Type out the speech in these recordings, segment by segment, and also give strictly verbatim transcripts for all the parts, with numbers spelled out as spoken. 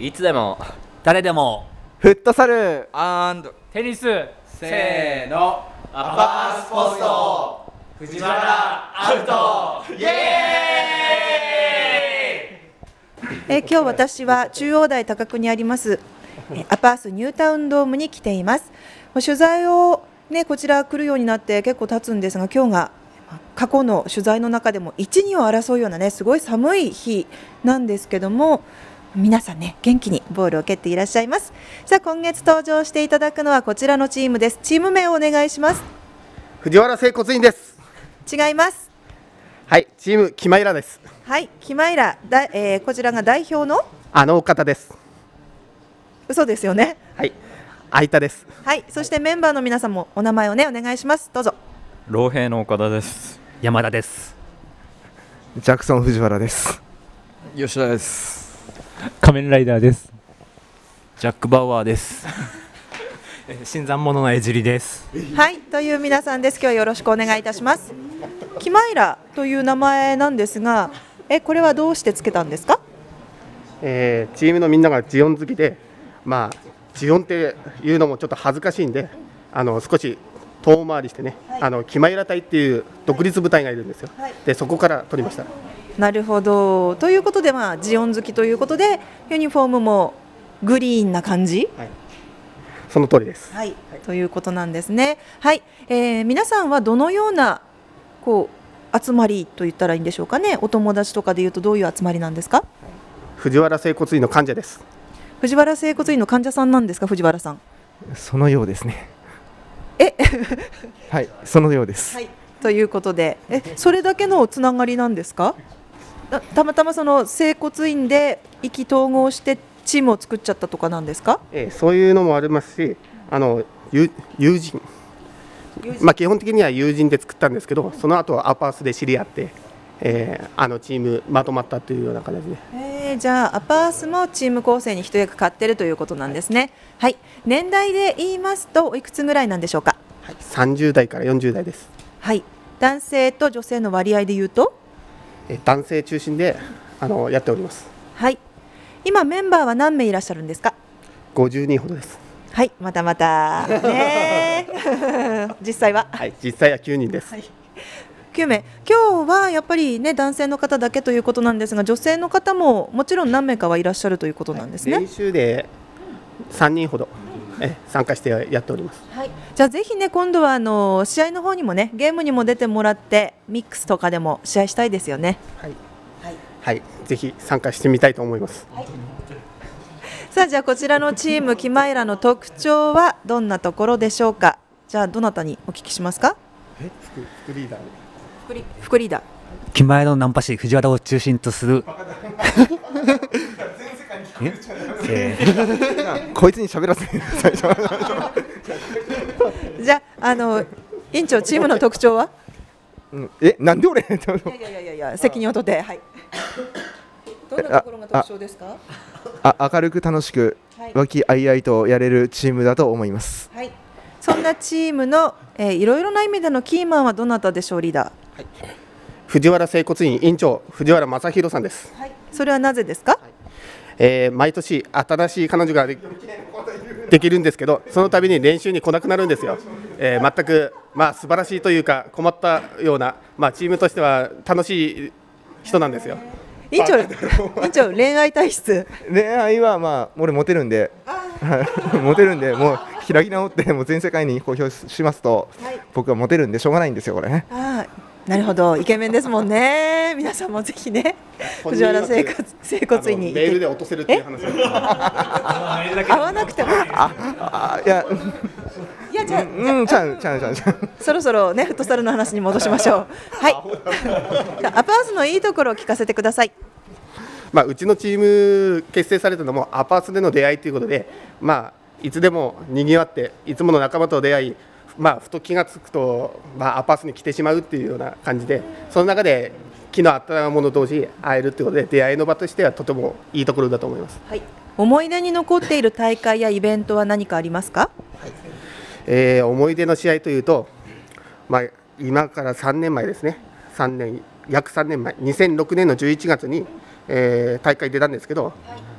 いつでも誰でもフットサルテニスせーのアパースポスト藤原アウトイエーイ。 えー、今日私は中央大高久にありますえーアパースニュータウンドームに来ています。取材を、ね、こちら来るようになって結構経つんですが、今日が過去の取材の中でもいち、にを争うようなねすごい寒い日なんですけども、皆さんね元気にボールを蹴っていらっしゃいます。さあ今月登場していただくのはこちらのチームです。チーム名をお願いします。 藤原整骨院です。 違います。 はい、チームキマイラです。 はい、キマイラだ、えー、こちらが代表のあの方です。 嘘ですよね。 はい、相田です。 はい、そしてメンバーの皆さんもお名前をねお願いします。どうぞ。 老兵の岡田です。 山田です。 ジャクソン藤原です。 吉田です。 仮面ライダーです。 ジャック・バウアーです。 新参者の江尻です。 はいという皆さんです。今日はよろしくお願いいたします。キマイラという名前なんですが、えこれはどうしてつけたんですか？ えー、チームのみんながジオン好きで、まあジオンっていうのもちょっと恥ずかしいんで、あの少し遠回りしてね、はい、あのキマイラ隊っていう独立部隊がいるんですよ、はい、でそこから取りました。 なるほど。ということで、まあ、ジオン好きということでユニフォームもグリーンな感じ、 はい、その通りです、 はいはい、ということなんですね。はい、えー、皆さんはどのようなこう集まりと言ったらいいんでしょうかね。お友達とかでいうとどういう集まりなんですか？ 藤原整骨院の患者です。 藤原整骨院の患者さんなんですか？藤原さん。 そのようですね。 えはいそのようです、 はい、ということでえそれだけのつながりなんですか？た, たまたまその整骨院で意気投合してチームを作っちゃったとかなんですか？ えー、そういうのもありますし、あの友人まあ、基本的には友人で作ったんですけど、その後はアパースで知り合って、えー、あのチームまとまったというような形で、 えー、じゃあアパースもチーム構成に一役買ってるということなんですね。はい、年代で言いますとおいくつぐらいなんでしょうか？ はい、さんじゅう代からよんじゅう代です。 はい、男性と女性の割合でいうと、 えー、男性中心であのやっております。 はい、今メンバーは何名いらっしゃるんですか？ ごじゅうにんほどです。 はい、またまたね実際は、 はい、実際はきゅうにんです、はい、 きゅうめい。今日はやっぱりね男性の方だけということなんですが、女性の方ももちろん何名かはいらっしゃるということなんですね。 はい、練習でさんにんほどえ参加してやっております、 はい、じゃあぜひね今度はあの試合の方にもねゲームにも出てもらってミックスとかでも試合したいですよね。 はい、はいはい、ぜひ参加してみたいと思います、はい、 さあじゃあこちらのチームキマイラの特徴はどんなところでしょうか？じゃあどなたにお聞きしますか？ え副リーダー副リ副リーダーキマイラのナンパ師藤原を中心とするえー、こいつに喋らせて最初じゃあ、あの委員長チームの特徴は、 うん、えなんで俺いやいやいやいや責任を取って、はい、どんなところが特徴ですか？ ああ明るく楽しく和気あいあいとやれるチームだと思います、 はい、そんなチームの、えー、いろいろな意味でのキーマンはどなたでしょう？リーダー、はい、 藤原整骨院院長藤原正弘さんです、 はい、それはなぜですか？はい、 えー、毎年新しい彼女が で, できるんですけど、その度に練習に来なくなるんですよ、えー、全く、まあ、素晴らしいというか困ったような、まあ、チームとしては楽しい人なんですよ。 委員長、委員長恋愛体質恋愛はまあ俺モテるんでモテるんでもう開き直ってもう全世界に公表しますと、はい、僕はモテるんでしょうがないんですよこれね。 あなるほど、イケメンですもんね。皆さんもぜひね藤原整骨整骨院にメールで落とせるっていう話合わなくてもああいやいやじゃあ、 うん、ちゃうちゃうちゃうちゃうそろそろねフットサルの話に戻しましょう。はいアパースのいいところを聞かせてください。 まあ、うちのチーム結成されたのもアパースでの出会いということで、まあ、いつでもにぎわっていつもの仲間と出会い、まあ、ふと気がつくと、まあ、アパースに来てしまうっていうような感じで、その中で気の合った者同士会えるということで出会いの場としてはとてもいいところだと思います、はい、 思い出に残っている大会やイベントは何かありますか？はい、 えー、思い出の試合というと、まあ、今からさんねんまえですね、さんねん約さんねんまえにせんろくねんのじゅういちがつに、えー、大会出たんですけど、はい、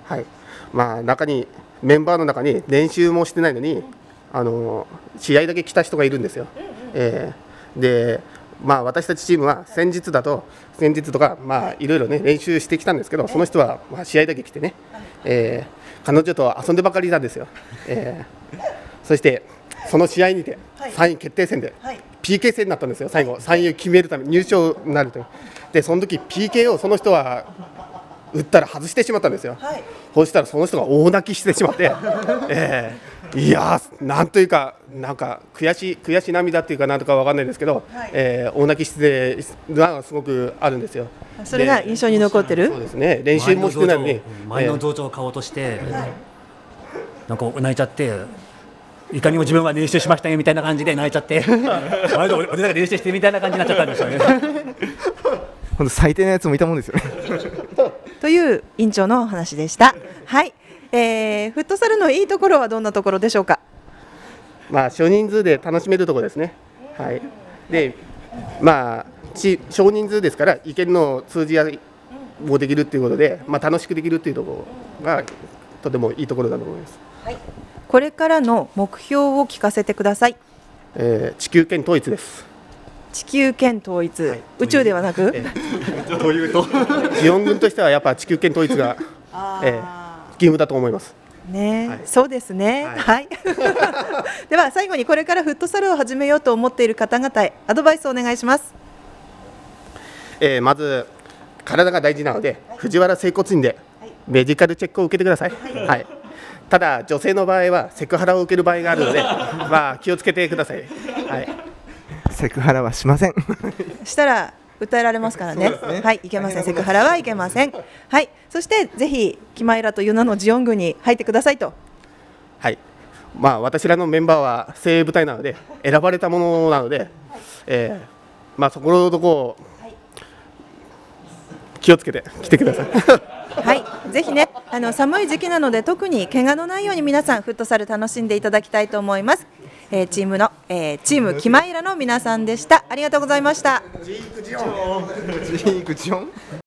はいまあ、中にメンバーの中に練習もしてないのにあの試合だけ来た人がいるんですよ。えー、でまあ、私たちチームは先日だと先日とか、まあ、いろいろ、ね、練習してきたんですけど、その人は、まあ、試合だけ来てね、えー、彼女と遊んでばかりなんですよ。えー、そしてその試合にてさんい決定戦で ピーケー 戦になったんですよ。最後さんいを決めるために入賞になるという。でその時 ピーケー をその人は打ったら外してしまったんですよ。そうしたらその人が大泣きしてしまって、えー、いやーなんというかなんか悔しい悔し涙っていうかなんとかわかんないですけど、はいえー、大泣きしてがすごくあるんですよ。 それが印象に残ってる。 そうですね。練習もしてないのに前の同調を買おうとして、えー、なんか泣いちゃって、いかにも自分は練習しましたよみたいな感じで泣いちゃって前の俺だけ練習してみたいな感じになっちゃったんですよね。 本当最低なやつもいたもんですよねという委員長の話でした。はい、えー、フットサルのいいところはどんなところでしょうか。 まあ少人数で楽しめるところですね。はい。で、まあち少人数ですから意見の通じ合いもできるっていうことで、まあ楽しくできるっていうところがとてもいいところだと思います。 はい。これからの目標を聞かせてください。 えー、地球圏統一です。 地球圏統一、はい、宇宙ではなく、えー、というとジオン軍としてはやっぱ地球圏統一が、えー、義務だと思いますね、 はい、 そうですね、はいはい、では最後にこれからフットサルを始めようと思っている方々へアドバイスをお願いします。 えー、まず体が大事なので、はい、藤原整骨院でメディカルチェックを受けてください、はいはい、ただ女性の場合はセクハラを受ける場合があるのでまあ気をつけてください、はい、 セクハラはしませんしたら訴えられますから ね, ねはいいけません。セクハラはいけません。はい、そしてぜひキマイラという名のジオン軍に入ってくださいと。 はい、まあ私らのメンバーは精鋭部隊なので選ばれたものなので、はいえー、まあそこのところ、はい、気をつけて来てくださいはい、ぜひねあの寒い時期なので特に怪我のないように皆さんフットサル楽しんでいただきたいと思います。えー、チームの、えー、チームキマイラの皆さんでした。ありがとうございました。 ジークジオンジークジオン